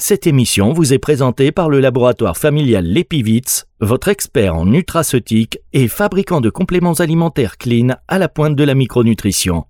Cette émission vous est présentée par le laboratoire familial Lepivitz, votre expert en nutraceutique et fabricant de compléments alimentaires clean à la pointe de la micronutrition.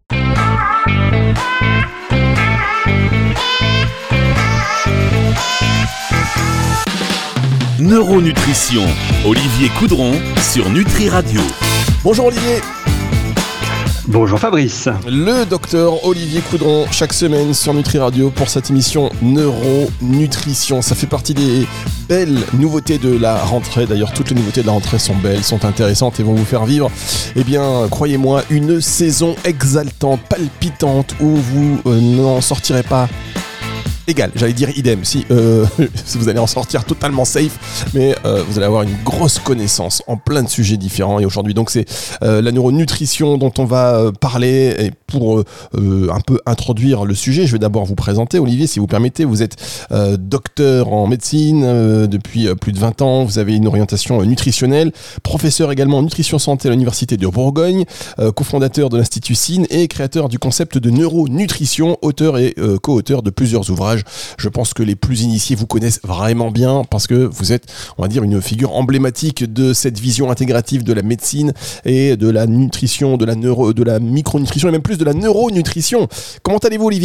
Neuronutrition, Olivier Coudron sur Nutri Radio. Bonjour Olivier. Bonjour Fabrice. Le docteur Olivier Coudron, chaque semaine sur Nutri Radio pour cette émission Neuronutrition. Ça fait partie des belles nouveautés de la rentrée. D'ailleurs, toutes les nouveautés de la rentrée sont belles, sont intéressantes et vont vous faire vivre, croyez-moi, une saison exaltante, palpitante où vous n'en sortirez pas égal, j'allais dire idem, si vous allez en sortir totalement safe, mais vous allez avoir une grosse connaissance en plein de sujets différents. Et aujourd'hui, donc, c'est la neuronutrition dont on va parler. Et pour un peu introduire le sujet, je vais d'abord vous présenter. Olivier, si vous permettez, vous êtes docteur en médecine depuis plus de 20 ans. Vous avez une orientation nutritionnelle, professeur également en nutrition santé à l'Université de Bourgogne, cofondateur de l'Institut SIN et créateur du concept de neuronutrition, auteur et co-auteur de plusieurs ouvrages. Je pense que les plus initiés vous connaissent vraiment bien parce que vous êtes, on va dire, une figure emblématique de cette vision intégrative de la médecine et de la nutrition, de la micronutrition et même plus de la neuronutrition. Comment allez-vous, Olivier ?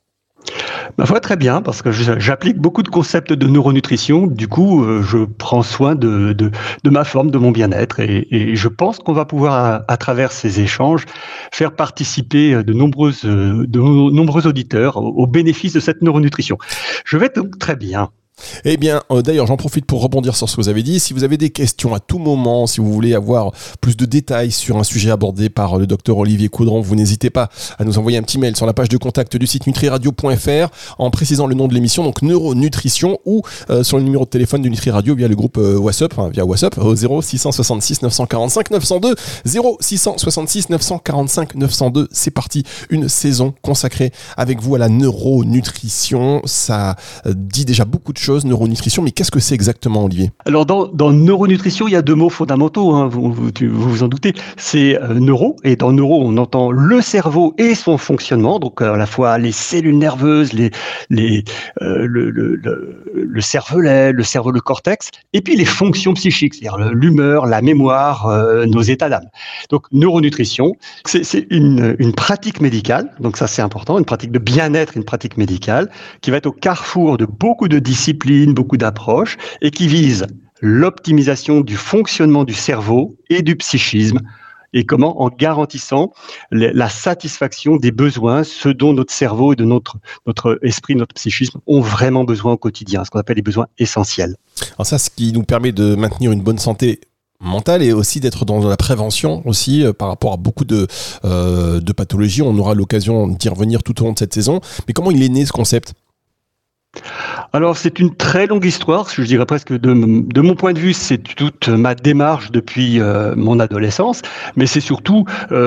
Ma foi, très bien, parce que j'applique beaucoup de concepts de neuronutrition. Du coup, je prends soin de ma forme, de mon bien-être. Et je pense qu'on va pouvoir, à travers ces échanges, faire participer de nombreux auditeurs au bénéfice de cette neuronutrition. Je vais donc très bien. Eh bien, d'ailleurs, j'en profite pour rebondir sur ce que vous avez dit. Si vous avez des questions à tout moment, si vous voulez avoir plus de détails sur un sujet abordé par le docteur Olivier Coudron, vous n'hésitez pas à nous envoyer un petit mail sur la page de contact du site nutriradio.fr en précisant le nom de l'émission, donc Neuronutrition, ou sur le numéro de téléphone de Nutri Radio via le groupe WhatsApp, au 0666 945 902, 0666 945 902. C'est parti, une saison consacrée avec vous à la neuronutrition. Ça dit déjà beaucoup de choses. Neuronutrition, mais qu'est-ce que c'est exactement, Olivier ? Alors dans neuronutrition, il y a deux mots fondamentaux, vous vous en doutez. C'est neuro, et dans neuro, on entend le cerveau et son fonctionnement, donc à la fois les cellules nerveuses, le cervelet, le cortex, et puis les fonctions psychiques, c'est-à-dire l'humeur, la mémoire, nos états d'âme. Donc neuronutrition, c'est une pratique médicale, donc ça c'est important, une pratique de bien-être, une pratique médicale, qui va être au carrefour de beaucoup de disciplines, beaucoup d'approches, et qui vise l'optimisation du fonctionnement du cerveau et du psychisme. Et comment ? En garantissant la satisfaction des besoins, ce dont notre cerveau et de notre esprit, notre psychisme ont vraiment besoin au quotidien, ce qu'on appelle les besoins essentiels. Alors ça, ce qui nous permet de maintenir une bonne santé mentale et aussi d'être dans la prévention aussi par rapport à beaucoup de pathologies. On aura l'occasion d'y revenir tout au long de cette saison. Mais comment il est né ce concept ? Alors, c'est une très longue histoire, je dirais presque de mon point de vue, c'est toute ma démarche depuis mon adolescence, mais c'est surtout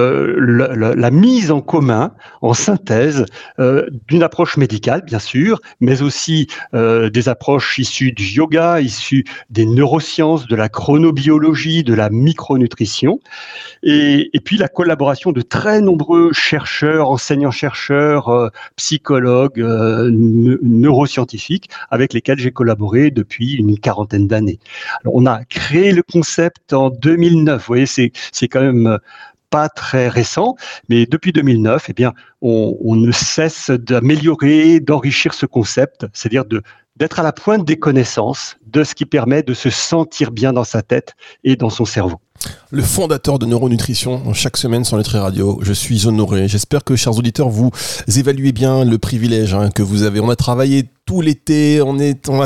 la mise en commun, en synthèse, d'une approche médicale, bien sûr, mais aussi des approches issues du yoga, issues des neurosciences, de la chronobiologie, de la micronutrition, et puis la collaboration de très nombreux chercheurs, enseignants-chercheurs, psychologues, neuroscientifiques, avec lesquels j'ai collaboré depuis une quarantaine d'années. Alors, on a créé le concept en 2009. Vous voyez, c'est quand même pas très récent, mais depuis 2009, on ne cesse d'améliorer, d'enrichir ce concept, c'est-à-dire d'être à la pointe des connaissances, de ce qui permet de se sentir bien dans sa tête et dans son cerveau. Le fondateur de Neuronutrition, chaque semaine sur Nutri Radio, je suis honoré. J'espère que, chers auditeurs, vous évaluez bien le privilège que vous avez. On a travaillé tout l'été, on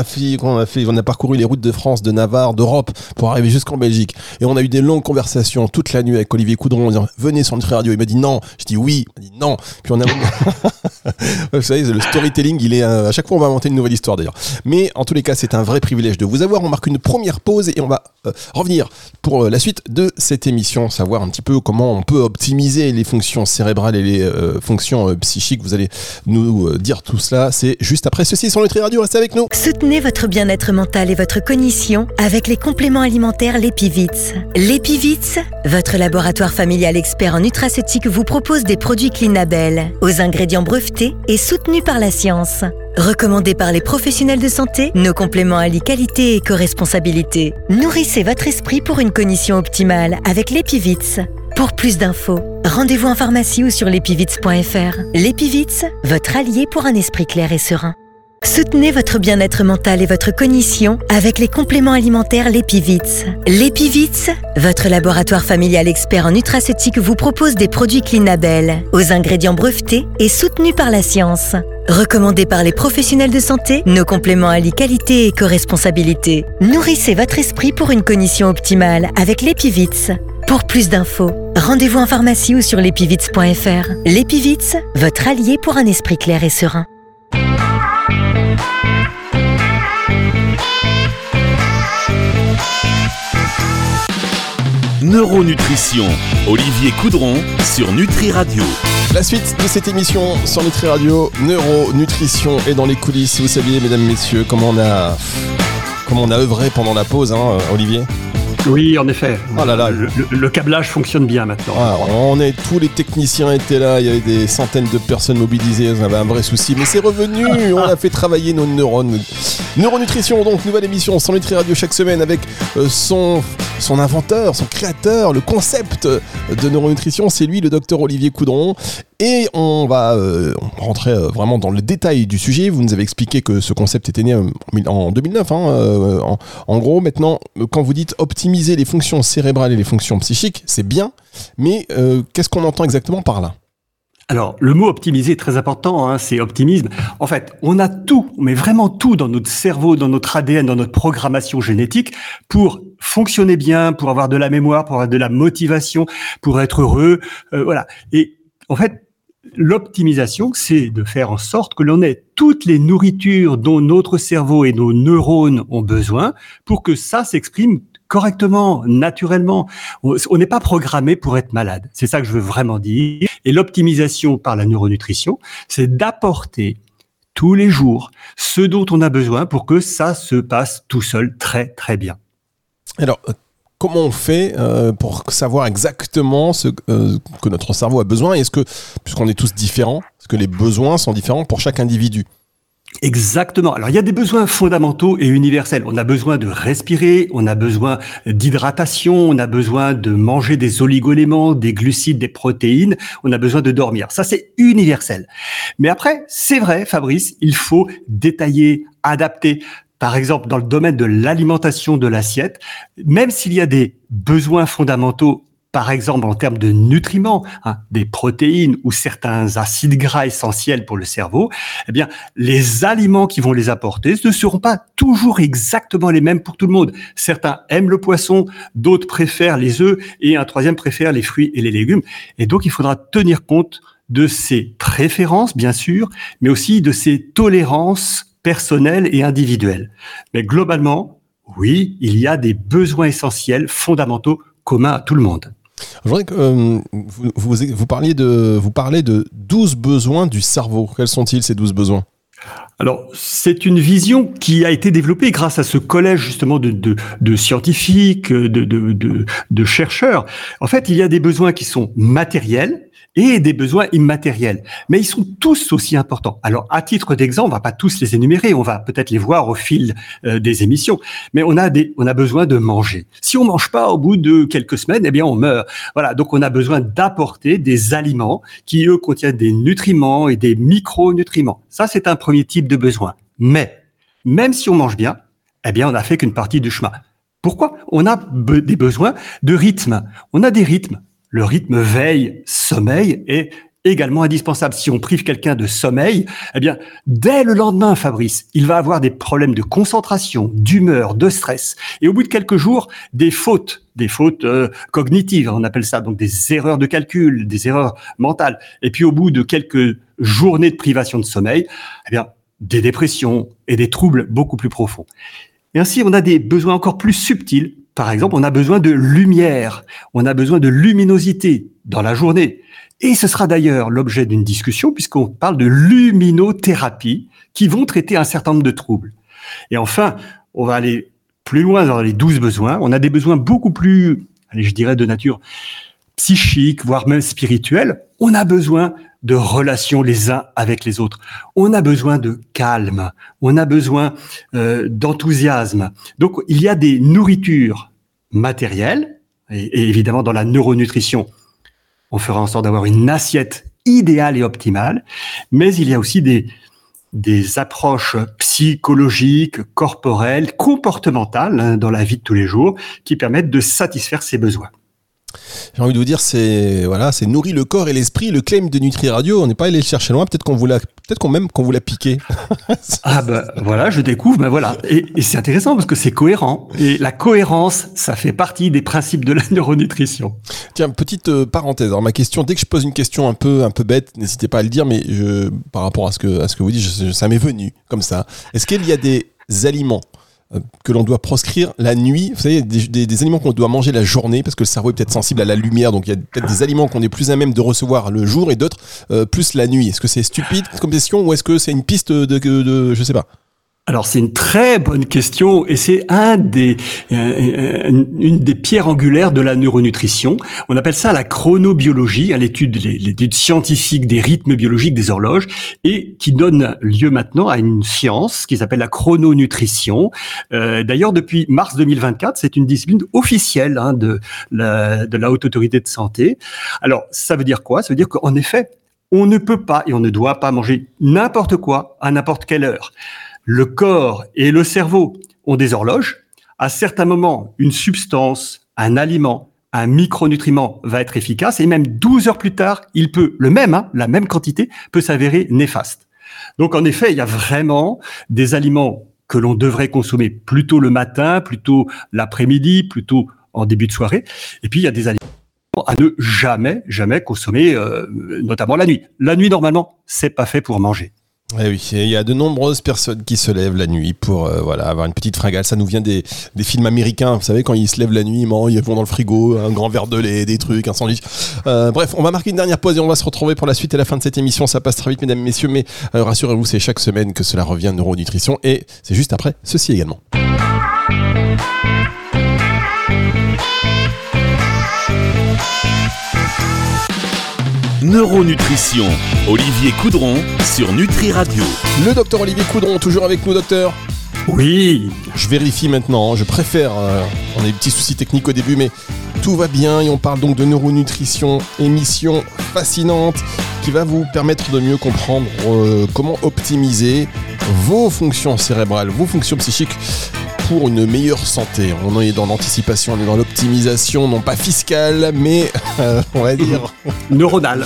a parcouru les routes de France, de Navarre, d'Europe pour arriver jusqu'en Belgique. Et on a eu des longues conversations toute la nuit avec Olivier Coudron en disant « Venez sur Nutri Radio ». Il m'a dit « Non ». Je dis « Oui ». Il m'a dit « Non ». Puis on a... Vous savez, le storytelling, il est à chaque fois on va inventer une nouvelle histoire d'ailleurs. Mais en tous les cas, c'est un vrai privilège de vous avoir. On marque une première pause et on va revenir pour la suite de cette émission, savoir un petit peu comment on peut optimiser les fonctions cérébrales et les fonctions psychiques. Vous allez nous dire tout cela, c'est juste après ceci sur Nutri Radio, restez avec nous. Soutenez votre bien-être mental et votre cognition avec les compléments alimentaires Lepivitz. Lepivitz, votre laboratoire familial expert en nutraceutique vous propose des produits Clean Label, aux ingrédients brevetés et soutenus par la science. Recommandés par les professionnels de santé, nos compléments allient qualité et éco-responsabilité. Nourrissez votre esprit pour une cognition optimale avec l'Epivits. Pour plus d'infos, rendez-vous en pharmacie ou sur l'epivits.fr. L'Epivits, votre allié pour un esprit clair et serein. Soutenez votre bien-être mental et votre cognition avec les compléments alimentaires L'Epivits. L'Epivits, votre laboratoire familial expert en nutraceutique, vous propose des produits Clean Label, aux ingrédients brevetés et soutenus par la science. Recommandés par les professionnels de santé, nos compléments allient qualité et éco-responsabilité. Nourrissez votre esprit pour une cognition optimale avec l'Epivits. Pour plus d'infos, rendez-vous en pharmacie ou sur l'epivits.fr. L'Epivits, votre allié pour un esprit clair et serein. Neuronutrition, Olivier Coudron sur Nutri Radio. La suite de cette émission sur Nutri Radio, Neuronutrition est dans les coulisses. Vous saviez, mesdames, messieurs, comment on a œuvré pendant la pause, Olivier ? Oui, en effet. Oh là là. Le câblage fonctionne bien maintenant. Tous les techniciens étaient là, il y avait des centaines de personnes mobilisées, on avait un vrai souci, mais c'est revenu, on a fait travailler nos neurones. Neuronutrition, donc, nouvelle émission sur Nutri Radio chaque semaine avec son inventeur, son créateur, le concept de neuronutrition, c'est lui, le docteur Olivier Coudron. Et on va rentrer vraiment dans le détail du sujet. Vous nous avez expliqué que ce concept était né en 2009. En gros, maintenant, quand vous dites optimiser les fonctions cérébrales et les fonctions psychiques, c'est bien. Mais qu'est-ce qu'on entend exactement par là ? Alors, le mot optimiser est très important, c'est optimisme. En fait, on a tout, mais vraiment tout dans notre cerveau, dans notre ADN, dans notre programmation génétique pour fonctionner bien, pour avoir de la mémoire, pour avoir de la motivation, pour être heureux, voilà. Et en fait, l'optimisation, c'est de faire en sorte que l'on ait toutes les nourritures dont notre cerveau et nos neurones ont besoin pour que ça s'exprime correctement, naturellement. On n'est pas programmé pour être malade. C'est ça que je veux vraiment dire. Et l'optimisation par la neuronutrition, c'est d'apporter tous les jours ce dont on a besoin pour que ça se passe tout seul très, très bien. Alors, comment on fait pour savoir exactement ce que notre cerveau a besoin ? Est-ce que, puisqu'on est tous différents, est-ce que les besoins sont différents pour chaque individu ? Exactement. Alors, il y a des besoins fondamentaux et universels. On a besoin de respirer, on a besoin d'hydratation, on a besoin de manger des oligoéléments, des glucides, des protéines, on a besoin de dormir. Ça, c'est universel. Mais après, c'est vrai, Fabrice, il faut détailler, adapter. Par exemple, dans le domaine de l'alimentation de l'assiette, même s'il y a des besoins fondamentaux, par exemple en termes de nutriments, des protéines ou certains acides gras essentiels pour le cerveau, eh bien, les aliments qui vont les apporter ne seront pas toujours exactement les mêmes pour tout le monde. Certains aiment le poisson, d'autres préfèrent les œufs et un troisième préfère les fruits et les légumes. Et donc, il faudra tenir compte de ces préférences, bien sûr, mais aussi de ces tolérances personnelles et individuelles. Mais globalement, oui, il y a des besoins essentiels, fondamentaux, communs à tout le monde. Je voudrais que vous parlez de 12 besoins du cerveau. Quels sont-ils, ces 12 besoins ? Alors, c'est une vision qui a été développée grâce à ce collège justement de scientifiques, de chercheurs. En fait, il y a des besoins qui sont matériels et des besoins immatériels. Mais ils sont tous aussi importants. Alors, à titre d'exemple, on va pas tous les énumérer, on va peut-être les voir au fil des émissions. Mais on a besoin de manger. Si on mange pas au bout de quelques semaines, eh bien, on meurt. Voilà. Donc, on a besoin d'apporter des aliments qui, eux, contiennent des nutriments et des micronutriments. Ça, c'est un premier type de besoin. Mais, même si on mange bien, eh bien, on n'a fait qu'une partie du chemin. Pourquoi ? On a des besoins de rythme. On a des rythmes. Le rythme veille-sommeil est également indispensable. Si on prive quelqu'un de sommeil, eh bien, dès le lendemain, Fabrice, il va avoir des problèmes de concentration, d'humeur, de stress. Et au bout de quelques jours, des fautes cognitives, on appelle ça, donc des erreurs de calcul, des erreurs mentales. Et puis, au bout de quelques journées de privation de sommeil, eh bien, des dépressions et des troubles beaucoup plus profonds. Et ainsi, on a des besoins encore plus subtils. Par exemple, on a besoin de lumière, on a besoin de luminosité dans la journée. Et ce sera d'ailleurs l'objet d'une discussion puisqu'on parle de luminothérapie qui vont traiter un certain nombre de troubles. Et enfin, on va aller plus loin dans les 12 besoins. On a des besoins beaucoup plus, je dirais, de nature psychique, voire même spirituelle. On a besoin de relations les uns avec les autres. On a besoin de calme, on a besoin d'enthousiasme. Donc, il y a des nourritures matérielles, et évidemment dans la neuronutrition, on fera en sorte d'avoir une assiette idéale et optimale, mais il y a aussi des approches psychologiques, corporelles, comportementales dans la vie de tous les jours qui permettent de satisfaire ces besoins. J'ai envie de vous dire, c'est nourrir le corps et l'esprit. Le claim de Nutri Radio, on n'est pas allé le chercher loin. Peut-être qu'on vous l'a piqué. Ah voilà, je découvre, voilà. Et c'est intéressant parce que c'est cohérent. Et la cohérence, ça fait partie des principes de la neuronutrition. Tiens, petite parenthèse. Alors ma question, dès que je pose une question un peu bête, n'hésitez pas à le dire, mais par rapport à ce que vous dites, ça m'est venu comme ça. Est-ce qu'il y a des aliments que l'on doit proscrire la nuit, vous savez, des aliments qu'on doit manger la journée parce que le cerveau est peut-être sensible à la lumière, donc il y a peut-être des aliments qu'on est plus à même de recevoir le jour et d'autres plus la nuit. Est-ce que c'est stupide comme question ou est-ce que c'est une piste de je sais pas? Alors c'est une très bonne question et c'est une des pierres angulaires de la neuronutrition. On appelle ça la chronobiologie, l'étude scientifique des rythmes biologiques des horloges et qui donne lieu maintenant à une science qui s'appelle la chrononutrition. D'ailleurs depuis mars 2024, c'est une discipline officielle de la Haute Autorité de Santé. Alors ça veut dire quoi? Ça veut dire qu'en effet, on ne peut pas et on ne doit pas manger n'importe quoi à n'importe quelle heure. Le corps et le cerveau ont des horloges. À certains moments, une substance, un aliment, un micronutriment va être efficace et même 12 heures plus tard, la même quantité peut s'avérer néfaste. Donc en effet, il y a vraiment des aliments que l'on devrait consommer plutôt le matin, plutôt l'après-midi, plutôt en début de soirée. Et puis il y a des aliments à ne jamais consommer, notamment la nuit. La nuit, normalement, c'est pas fait pour manger. Eh oui, il y a de nombreuses personnes qui se lèvent la nuit pour avoir une petite fringale. Ça nous vient des films américains. Vous savez, quand ils se lèvent la nuit, ils vont dans le frigo, un grand verre de lait, des trucs, un sandwich. Bref, on va marquer une dernière pause et on va se retrouver pour la suite et la fin de cette émission. Ça passe très vite, mesdames et messieurs, mais rassurez-vous, c'est chaque semaine que cela revient Neuronutrition et c'est juste après ceci également. Neuronutrition, Olivier Coudron sur Nutri Radio. Le docteur Olivier Coudron, toujours avec nous, docteur. Oui. Je vérifie maintenant, je préfère, on a des petits soucis techniques au début, mais tout va bien et on parle donc de neuronutrition, émission fascinante qui va vous permettre de mieux comprendre comment optimiser vos fonctions cérébrales, vos fonctions psychiques pour une meilleure santé. On est dans l'anticipation, on est dans l'optimisation, non pas fiscale, mais on va dire neuronale.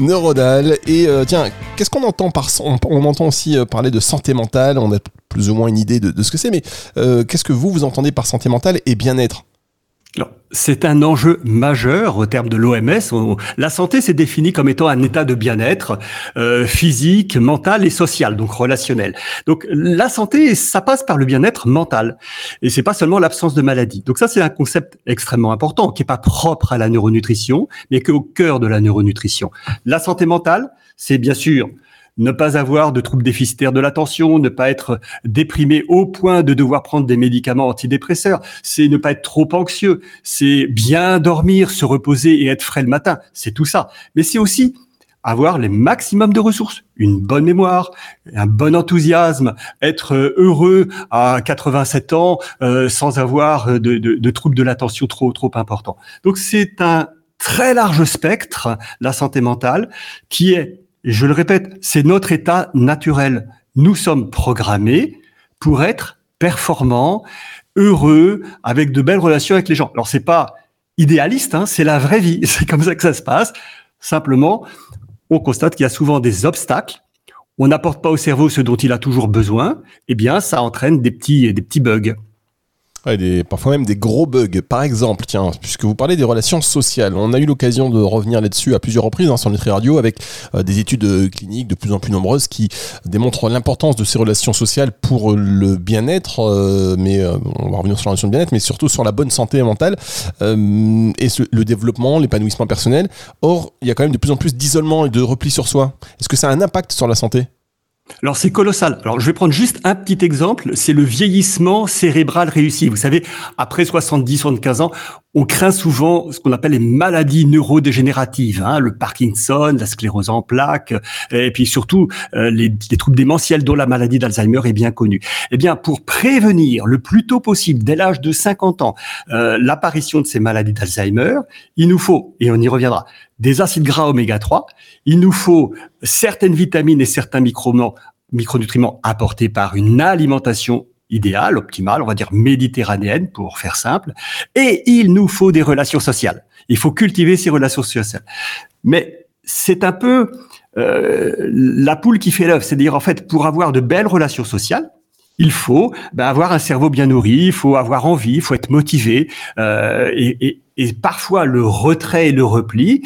Et tiens, qu'est-ce qu'on entend par on entend aussi parler de santé mentale. On a plus ou moins une idée de ce que c'est, mais qu'est-ce que vous entendez par santé mentale et bien-être? Alors, c'est un enjeu majeur au terme de l'OMS. La santé, c'est défini comme étant un état de bien-être physique, mental et social, donc relationnel. Donc la santé, ça passe par le bien-être mental. Et c'est pas seulement l'absence de maladie. Donc ça, c'est un concept extrêmement important, qui est pas propre à la neuronutrition, mais qui est au cœur de la neuronutrition. La santé mentale, c'est bien sûr ne pas avoir de troubles déficitaires de l'attention, ne pas être déprimé au point de devoir prendre des médicaments antidépresseurs, c'est ne pas être trop anxieux, c'est bien dormir, se reposer et être frais le matin, c'est tout ça. Mais c'est aussi avoir les maximums de ressources, une bonne mémoire, un bon enthousiasme, être heureux à 87 ans sans avoir de troubles de l'attention trop importants. Donc c'est un très large spectre, la santé mentale, qui est, et je le répète, c'est notre état naturel. Nous sommes programmés pour être performants, heureux, avec de belles relations avec les gens. Alors, c'est pas idéaliste, c'est la vraie vie. C'est comme ça que ça se passe. Simplement, on constate qu'il y a souvent des obstacles. On n'apporte pas au cerveau ce dont il a toujours besoin. Eh bien, ça entraîne des petits bugs. Ouais, parfois même des gros bugs. Par exemple, tiens, puisque vous parlez des relations sociales, on a eu l'occasion de revenir là-dessus à plusieurs reprises sur Nutri Radio avec des études cliniques de plus en plus nombreuses qui démontrent l'importance de ces relations sociales pour le bien-être, mais on va revenir sur la notion de bien-être, mais surtout sur la bonne santé mentale et le développement, l'épanouissement personnel. Or, il y a quand même de plus en plus d'isolement et de repli sur soi. Est-ce que ça a un impact sur la santé ? Alors c'est colossal. Alors je vais prendre juste un petit exemple, c'est le vieillissement cérébral réussi. Vous savez, après 70-75 ans, on craint souvent ce qu'on appelle les maladies neurodégénératives, le Parkinson, la sclérose en plaques, et puis surtout les troubles démentiels dont la maladie d'Alzheimer est bien connue. Eh bien, pour prévenir le plus tôt possible, dès l'âge de 50 ans, l'apparition de ces maladies d'Alzheimer, il nous faut, et on y reviendra, des acides gras oméga 3, il nous faut certaines vitamines et certains micronutriments apportés par une alimentation idéale, optimale, on va dire méditerranéenne pour faire simple, et il nous faut des relations sociales. Il faut cultiver ces relations sociales. Mais c'est un peu la poule qui fait l'œuf, c'est-à-dire en fait pour avoir de belles relations sociales, il faut avoir un cerveau bien nourri, il faut avoir envie, il faut être motivé, et parfois le retrait et le repli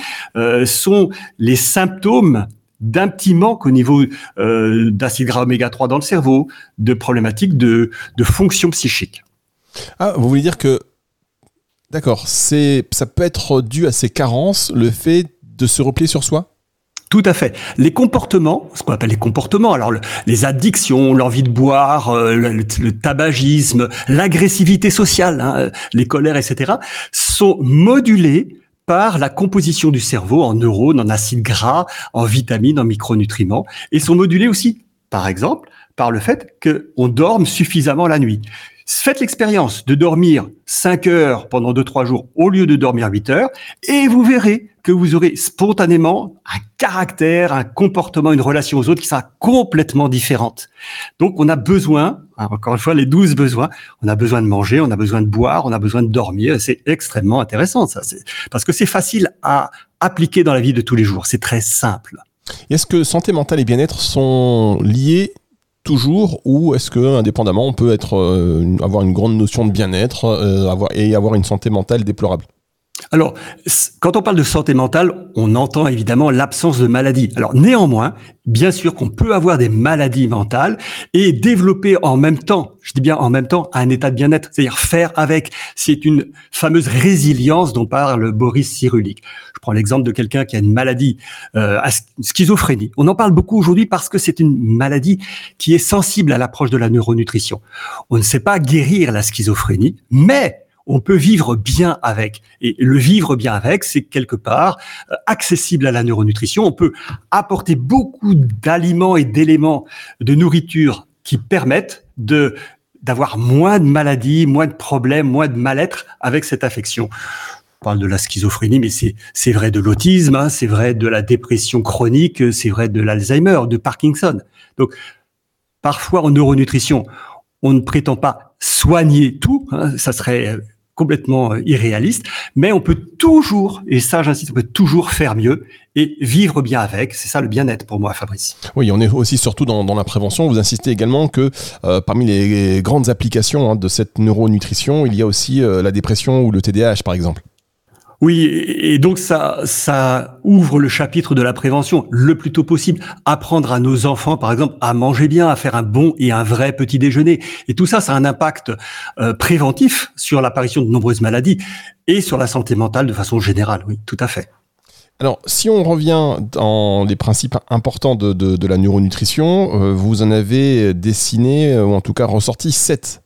sont les symptômes d'un petit manque au niveau d'acides gras oméga 3 dans le cerveau, de problématiques de fonction psychique. Ah, vous voulez dire que, d'accord, ça peut être dû à ces carences, le fait de se replier sur soi ? Tout à fait. Les comportements, ce qu'on appelle les comportements, alors les addictions, l'envie de boire, le tabagisme, l'agressivité sociale, les colères, etc., sont modulés par la composition du cerveau en neurones, en acides gras, en vitamines, en micronutriments, et sont modulés aussi, par exemple, par le fait qu'on dorme suffisamment la nuit. Faites l'expérience de dormir 5 heures pendant 2-3 jours au lieu de dormir 8 heures, et vous verrez que vous aurez spontanément un caractère, un comportement, une relation aux autres qui sera complètement différente. Donc on a besoin, encore une fois les 12 besoins, on a besoin de manger, on a besoin de boire, on a besoin de dormir. C'est extrêmement intéressant ça, parce que c'est facile à appliquer dans la vie de tous les jours, c'est très simple. Est-ce que santé mentale et bien-être sont liés toujours, ou est-ce que indépendamment on peut avoir une grande notion de bien-être et avoir une santé mentale déplorable ? Alors, quand on parle de santé mentale, on entend évidemment l'absence de maladie. Alors, néanmoins, bien sûr qu'on peut avoir des maladies mentales et développer en même temps, je dis bien en même temps, un état de bien-être, c'est-à-dire faire avec. C'est une fameuse résilience dont parle Boris Cyrulnik. Je prends l'exemple de quelqu'un qui a une maladie, schizophrénie. On en parle beaucoup aujourd'hui parce que c'est une maladie qui est sensible à l'approche de la neuronutrition. On ne sait pas guérir la schizophrénie, mais on peut vivre bien avec. Et le vivre bien avec, c'est quelque part accessible à la neuronutrition. On peut apporter beaucoup d'aliments et d'éléments de nourriture qui permettent d'avoir moins de maladies, moins de problèmes, moins de mal-être avec cette affection. On parle de la schizophrénie, mais c'est vrai de l'autisme, c'est vrai de la dépression chronique, c'est vrai de l'Alzheimer, de Parkinson. Donc, parfois en neuronutrition, on ne prétend pas soigner tout, ça serait complètement irréaliste, mais on peut toujours, et ça j'insiste, on peut toujours faire mieux et vivre bien avec. C'est ça le bien-être pour moi, Fabrice. Oui, on est aussi surtout dans la prévention. Vous insistez également que parmi les grandes applications de cette neuronutrition, il y a aussi la dépression ou le TDAH par exemple. Oui, et donc ça ouvre le chapitre de la prévention le plus tôt possible. Apprendre à nos enfants, par exemple, à manger bien, à faire un bon et un vrai petit déjeuner. Et tout ça, ça a un impact préventif sur l'apparition de nombreuses maladies et sur la santé mentale de façon générale. Oui, tout à fait. Alors, si on revient dans les principes importants de la neuronutrition, vous en avez dessiné, ou en tout cas ressorti 7.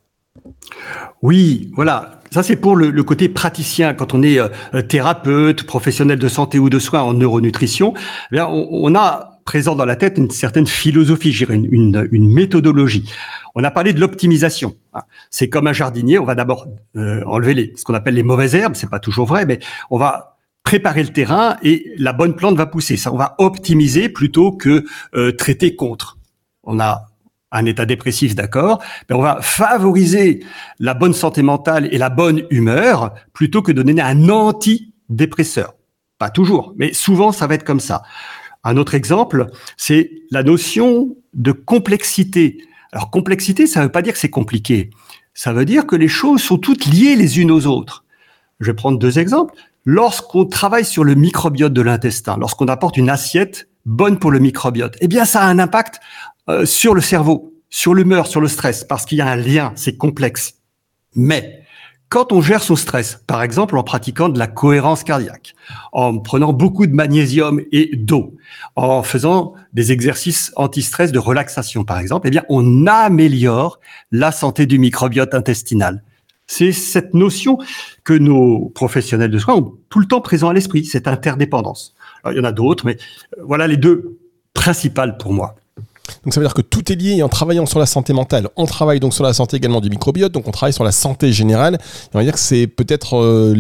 Oui, voilà. Ça, c'est pour le côté praticien. Quand on est thérapeute, professionnel de santé ou de soins en neuronutrition, eh bien, on a présent dans la tête une certaine philosophie, je dirais, une méthodologie. On a parlé de l'optimisation. C'est comme un jardinier. On va d'abord enlever ce qu'on appelle les mauvaises herbes. C'est pas toujours vrai, mais on va préparer le terrain et la bonne plante va pousser. Ça, on va optimiser plutôt que traiter contre. On a un état dépressif, d'accord, mais on va favoriser la bonne santé mentale et la bonne humeur plutôt que de donner un antidépresseur. Pas toujours, mais souvent ça va être comme ça. Un autre exemple, c'est la notion de complexité. Alors complexité, ça ne veut pas dire que c'est compliqué. Ça veut dire que les choses sont toutes liées les unes aux autres. Je vais prendre 2 exemples. Lorsqu'on travaille sur le microbiote de l'intestin, lorsqu'on apporte une assiette bonne pour le microbiote, eh bien ça a un impact sur le cerveau, sur l'humeur, sur le stress, parce qu'il y a un lien, c'est complexe. Mais quand on gère son stress, par exemple en pratiquant de la cohérence cardiaque, en prenant beaucoup de magnésium et d'eau, en faisant des exercices anti-stress de relaxation par exemple, eh bien on améliore la santé du microbiote intestinal. C'est cette notion que nos professionnels de soins ont tout le temps présent à l'esprit, cette interdépendance. Alors, il y en a d'autres, mais voilà les deux principales pour moi. Donc ça veut dire que tout est lié, et en travaillant sur la santé mentale, on travaille donc sur la santé également du microbiote, donc on travaille sur la santé générale. Et on va dire que c'est peut-être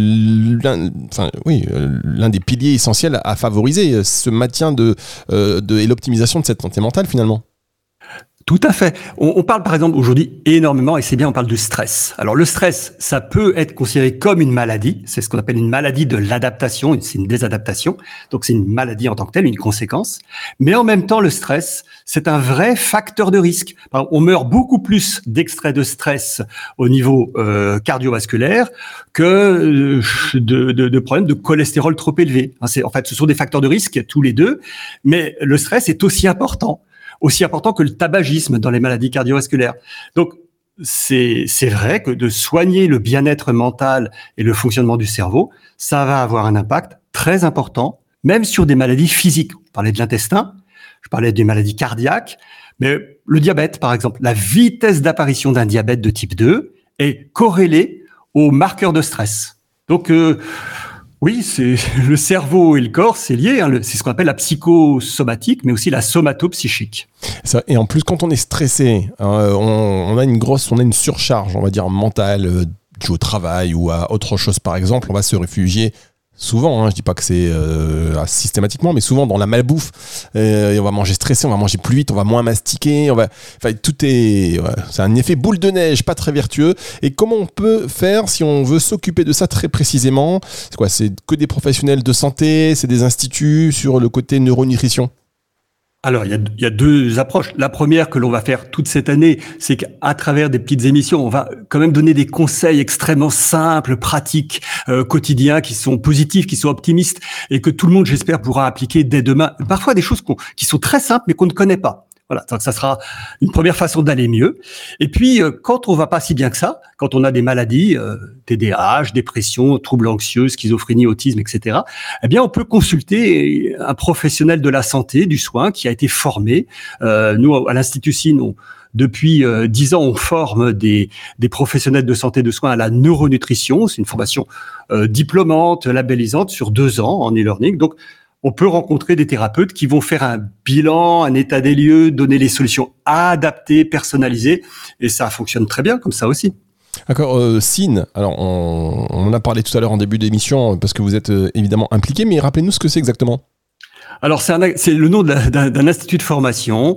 l'un des piliers essentiels à favoriser, ce maintien et l'optimisation de cette santé mentale finalement. Tout à fait. On parle par exemple aujourd'hui énormément, et c'est bien, on parle de stress. Alors le stress, ça peut être considéré comme une maladie, c'est ce qu'on appelle une maladie de l'adaptation, c'est une désadaptation, donc c'est une maladie en tant que telle, une conséquence. Mais en même temps, le stress, c'est un vrai facteur de risque. On meurt beaucoup plus d'extraits de stress au niveau cardiovasculaire que de problèmes de cholestérol trop élevé. En fait, ce sont des facteurs de risque tous les deux, mais le stress est aussi important que le tabagisme dans les maladies cardiovasculaires. Donc, c'est vrai que de soigner le bien-être mental et le fonctionnement du cerveau, ça va avoir un impact très important, même sur des maladies physiques. On parlait de l'intestin, je parlais des maladies cardiaques, mais le diabète, par exemple, la vitesse d'apparition d'un diabète de type 2 est corrélée aux marqueurs de stress. Donc, oui, c'est le cerveau et le corps, c'est lié. C'est ce qu'on appelle la psychosomatique, mais aussi la somatopsychique. Ça, et en plus, quand on est stressé, on a une surcharge, on va dire mentale, due au travail ou à autre chose, par exemple, on va se réfugier. Souvent, je dis pas que c'est systématiquement, mais souvent dans la malbouffe, on va manger stressé, on va manger plus vite, on va moins mastiquer, c'est un effet boule de neige, pas très vertueux. Et comment on peut faire si on veut s'occuper de ça très précisément ? C'est quoi ? C'est que des professionnels de santé, c'est des instituts sur le côté neuronutrition ? Alors, il y a deux approches. La première que l'on va faire toute cette année, c'est qu'à travers des petites émissions, on va quand même donner des conseils extrêmement simples, pratiques, quotidiens, qui sont positifs, qui sont optimistes, et que tout le monde, j'espère, pourra appliquer dès demain. Parfois des choses qui sont très simples, mais qu'on ne connaît pas. Voilà, donc ça sera une première façon d'aller mieux. Et puis, quand on va pas si bien que ça, quand on a des maladies, TDAH, dépression, troubles anxieux, schizophrénie, autisme, etc., eh bien, on peut consulter un professionnel de la santé, du soin, qui a été formé. Nous, à l'Institut SIN, depuis 10 ans, on forme des professionnels de santé de soins à la neuronutrition. C'est une formation diplômante, labellisante sur 2 ans en e-learning. Donc, on peut rencontrer des thérapeutes qui vont faire un bilan, un état des lieux, donner les solutions adaptées, personnalisées, et ça fonctionne très bien comme ça aussi. D'accord, SIN, alors on en a parlé tout à l'heure en début d'émission parce que vous êtes évidemment impliqué, mais rappelez-nous ce que c'est exactement. Alors c'est le nom d'un institut de formation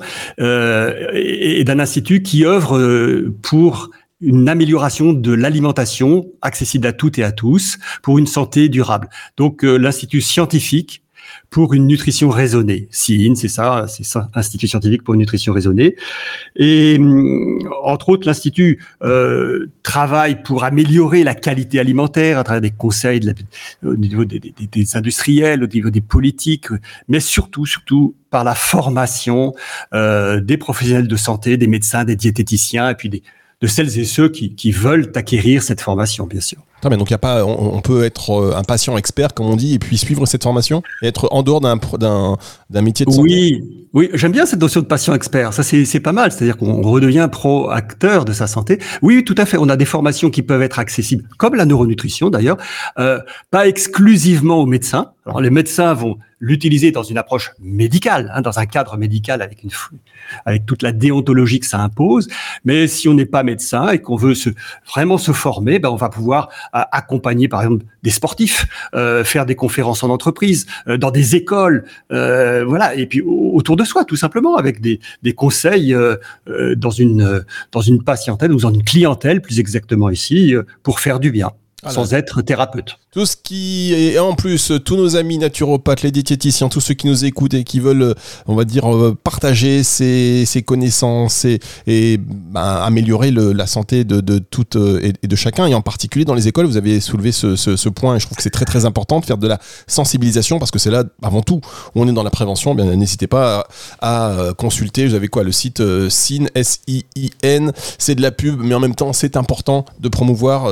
et d'un institut qui œuvre pour une amélioration de l'alimentation accessible à toutes et à tous pour une santé durable. Donc l'institut scientifique pour une nutrition raisonnée. SIN, c'est ça, Institut scientifique pour une nutrition raisonnée. Et entre autres, l'Institut travaille pour améliorer la qualité alimentaire à travers des conseils au niveau des industriels, au niveau des politiques, mais surtout par la formation des professionnels de santé, des médecins, des diététiciens, et puis de celles et ceux qui veulent acquérir cette formation, bien sûr. Mais donc on peut être un patient expert, comme on dit, et puis suivre cette formation et être en dehors d'un métier de santé. Oui, j'aime bien cette notion de patient expert. Ça, c'est pas mal. C'est-à-dire qu'on redevient pro-acteur de sa santé. Oui, tout à fait. On a des formations qui peuvent être accessibles, comme la neuronutrition d'ailleurs, pas exclusivement aux médecins. Alors les médecins vont l'utiliser dans une approche médicale, dans un cadre médical avec toute la déontologie que ça impose. Mais si on n'est pas médecin et qu'on veut vraiment se former, on va pouvoir accompagner par exemple des sportifs, faire des conférences en entreprise, dans des écoles, voilà, et puis autour de soi tout simplement avec des conseils dans une patientèle ou dans une clientèle plus exactement ici pour faire du bien. Sans être thérapeute. Tout ce qui est en plus, tous nos amis naturopathes, les diététiciens, tous ceux qui nous écoutent et qui veulent, on va dire, partager ces connaissances et améliorer la santé de toutes et de chacun, et en particulier dans les écoles, vous avez soulevé ce point, et je trouve que c'est très très important de faire de la sensibilisation, parce que c'est là, avant tout, où on est dans la prévention. Bien, n'hésitez pas à consulter, vous avez le site SIN, S-I-I-N, c'est de la pub, mais en même temps, c'est important de promouvoir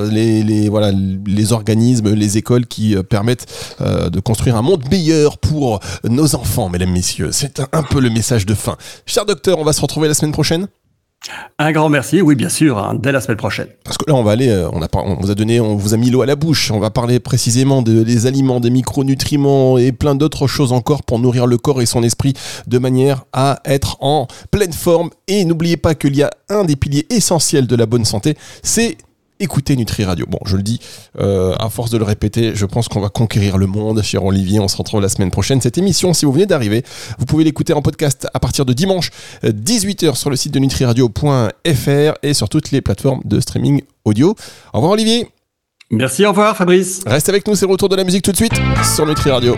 les organismes, les écoles qui permettent de construire un monde meilleur pour nos enfants, mesdames, messieurs. C'est un peu le message de fin. Cher docteur, on va se retrouver la semaine prochaine. Un grand merci, oui bien sûr, dès la semaine prochaine. Parce que là on va aller, on vous a mis l'eau à la bouche, on va parler précisément des aliments, des micronutriments et plein d'autres choses encore pour nourrir le corps et son esprit de manière à être en pleine forme. Et n'oubliez pas qu'il y a un des piliers essentiels de la bonne santé, c'est écoutez Nutri Radio. Bon, je le dis, à force de le répéter, je pense qu'on va conquérir le monde, cher Olivier. On se retrouve la semaine prochaine. Cette émission, si vous venez d'arriver, vous pouvez l'écouter en podcast à partir de dimanche 18h sur le site de nutriradio.fr et sur toutes les plateformes de streaming audio. Au revoir Olivier. Merci, au revoir Fabrice. Reste avec nous, c'est le retour de la musique tout de suite sur Nutri Radio.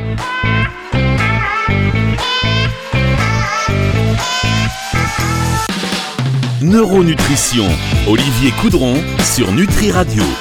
Neuronutrition, Olivier Coudron sur Nutri Radio.